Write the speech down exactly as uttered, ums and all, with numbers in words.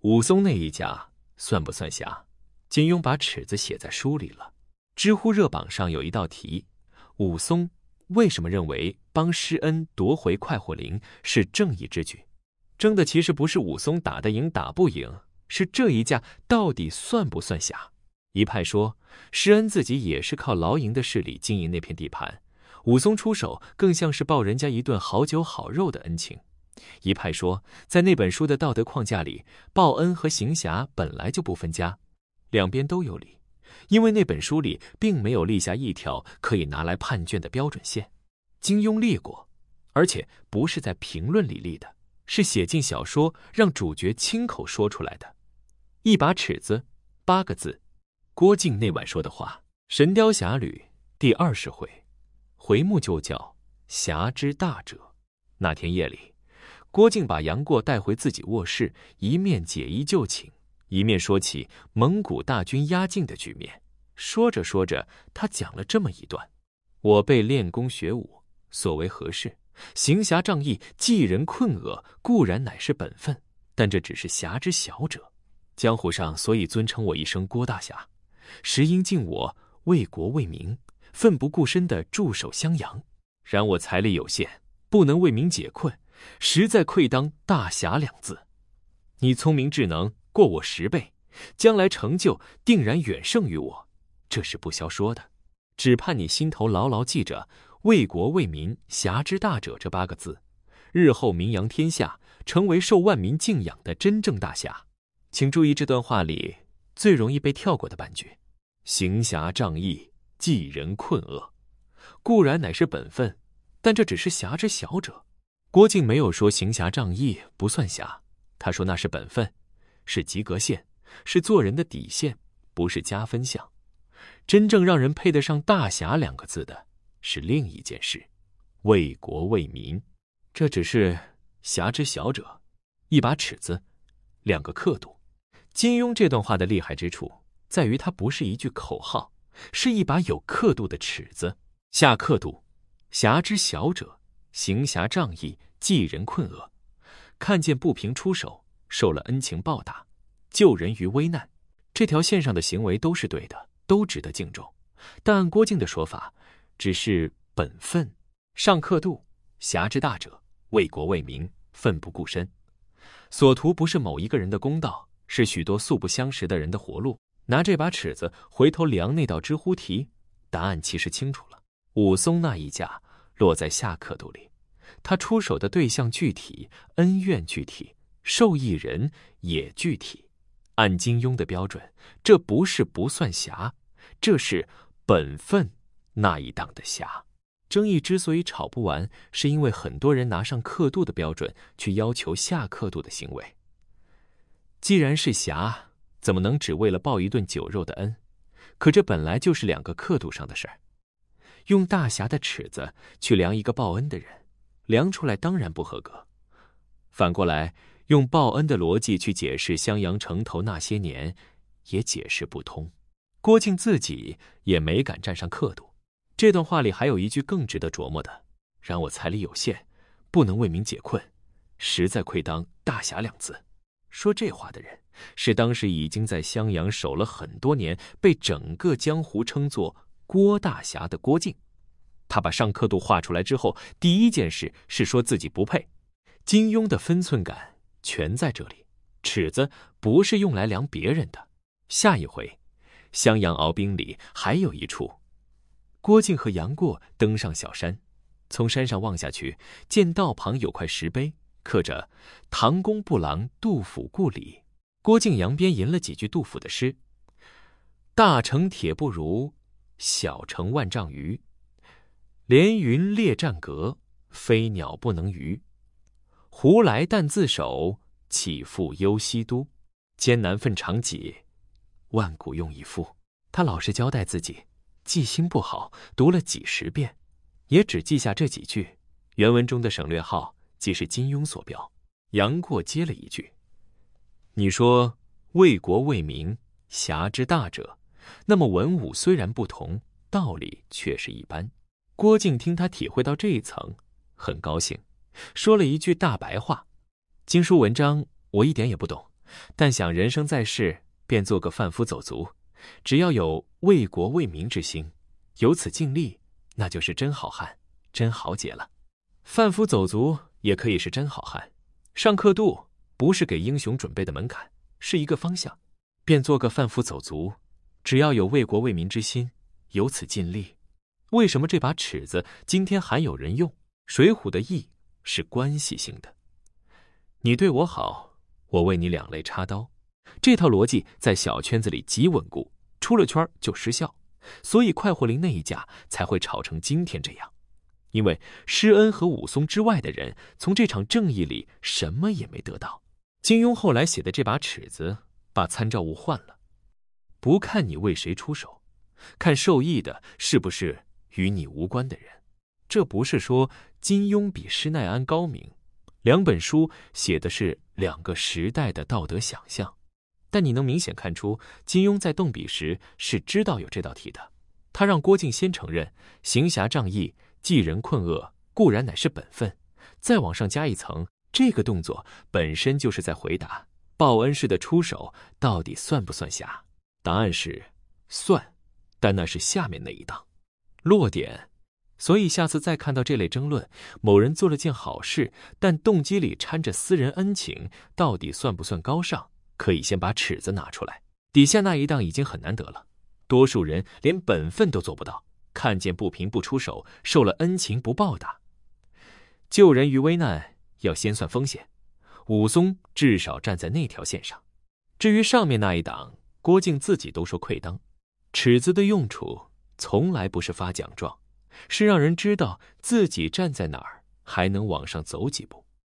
武松那一家算不算侠？金庸把尺子写在书里了。知乎热榜上有一道题：武松为什么认为帮施恩夺回快活林是正义之举？争的其实不是武松打得赢打不赢，是这一架到底算不算侠。一派说施恩自己也是靠劳营的势力经营那片地盘，武松出手更像是报人家一顿好酒好肉的恩情。一派说在那本书的道德框架里，报恩和行侠本来就不分家，两边都有理，因为那本书里并没有立下一条可以拿来判卷的标准线。金庸立过，而且不是在评论里立的，是写进小说让主角亲口说出来的。一把尺子，八个字，郭靖那晚说的话。神雕侠侣第二十回，回目就叫侠之大者。那天夜里，郭靖把杨过带回自己卧室，一面解衣就寝，一面说起蒙古大军压境的局面。说着说着，他讲了这么一段：我辈练功学武，所为何事？行侠仗义，济人困厄，固然乃是本分，但这只是侠之小者。江湖上所以尊称我一声郭大侠，实因敬我为国为民，奋不顾身地驻守襄阳。然我财力有限，不能为民解困，实在愧当大侠两字。你聪明智能过我十倍，将来成就定然远胜于我，这是不消说的。只盼你心头牢牢记着为国为民，侠之大者这八个字，日后名扬天下，成为受万民敬仰的真正大侠。请注意这段话里最容易被跳过的半句：行侠仗义，济人困厄，固然乃是本分，但这只是侠之小者。郭靖没有说行侠仗义不算侠，他说那是本分，是及格线，是做人的底线，不是加分项。真正让人配得上大侠两个字的是另一件事，为国为民。这只是侠之小者，一把尺子，两个刻度。金庸这段话的厉害之处在于它不是一句口号，是一把有刻度的尺子。下刻度：侠之小者，行侠仗义，济人困厄，看见不平出手，受了恩情报答，救人于危难，这条线上的行为都是对的，都值得敬重。但按郭靖的说法，只是本分。上刻度：侠之大者，为国为民，奋不顾身。所图不是某一个人的公道，是许多素不相识的人的活路。拿这把尺子回头量那道知乎题，答案其实清楚了。武松那一架落在下刻度里，他出手的对象具体，恩怨具体，受益人也具体。按金庸的标准，这不是不算侠，这是本分那一档的侠。争议之所以吵不完，是因为很多人拿上刻度的标准去要求下刻度的行为。既然是侠，怎么能只为了报一顿酒肉的恩？可这本来就是两个刻度上的事儿。用大侠的尺子去量一个报恩的人，量出来当然不合格。反过来，用报恩的逻辑去解释襄阳城头那些年，也解释不通。郭靖自己也没敢站上刻度。这段话里还有一句更值得琢磨的：然我财力有限，不能为民解困，实在愧当大侠两字。说这话的人是当时已经在襄阳守了很多年，被整个江湖称作郭大侠的郭靖。他把上刻度画出来之后，第一件事是说自己不配。金庸的分寸感全在这里，尺子不是用来量别人的。下一回襄阳熬冰里还有一处，郭靖和杨过登上小山，从山上望下去，见道旁有块石碑，刻着唐公布郎杜甫故里。郭靖扬鞭吟了几句杜甫的诗：大城铁不如，小城万丈余，连云列战阁，飞鸟不能逾。胡来但自守，岂复忧西都？艰难奋长戟，万古用一夫。他老实交代自己，记性不好，读了几十遍，也只记下这几句。原文中的省略号即是金庸所标。杨过接了一句：你说为国为民，侠之大者，那么文武虽然不同，道理却是一般。郭靖听他体会到这一层，很高兴，说了一句大白话：经书文章我一点也不懂， 但想人生在世，便做个贩夫走卒，只要有为国为民之心，有此尽力，那就是真好汉，真豪杰了。贩夫走卒也可以是真好汉，上刻度不是给英雄准备的门槛，是一个方向。便做个贩夫走卒，只要有为国为民之心，有此尽力。为什么这把尺子今天还有人用？水浒的义是关系性的，你对我好，我为你两肋插刀，这套逻辑在小圈子里极稳固，出了圈就失效，所以快活林那一架才会吵成今天这样。因为施恩和武松之外的人，从这场正义里什么也没得到。金庸后来写的这把尺子，把参照物换了，不看你为谁出手，看受益的是不是与你无关的人。这不是说金庸比施耐庵高明，两本书写的是两个时代的道德想象，但你能明显看出，金庸在动笔时是知道有这道题的。他让郭靖先承认行侠仗义、济人困厄固然乃是本分，再往上加一层，这个动作本身就是在回答报恩式的出手到底算不算侠？答案是算，但那是下面那一档落点。所以下次再看到这类争论，某人做了件好事，但动机里掺着私人恩情，到底算不算高尚？可以先把尺子拿出来。底下那一档已经很难得了，多数人连本分都做不到，看见不平不出手，受了恩情不报答。救人于危难要先算风险，武松至少站在那条线上。至于上面那一档，郭靖自己都说愧当。尺子的用处从来不是发奖状，是让人知道自己站在哪儿，还能往上走几步。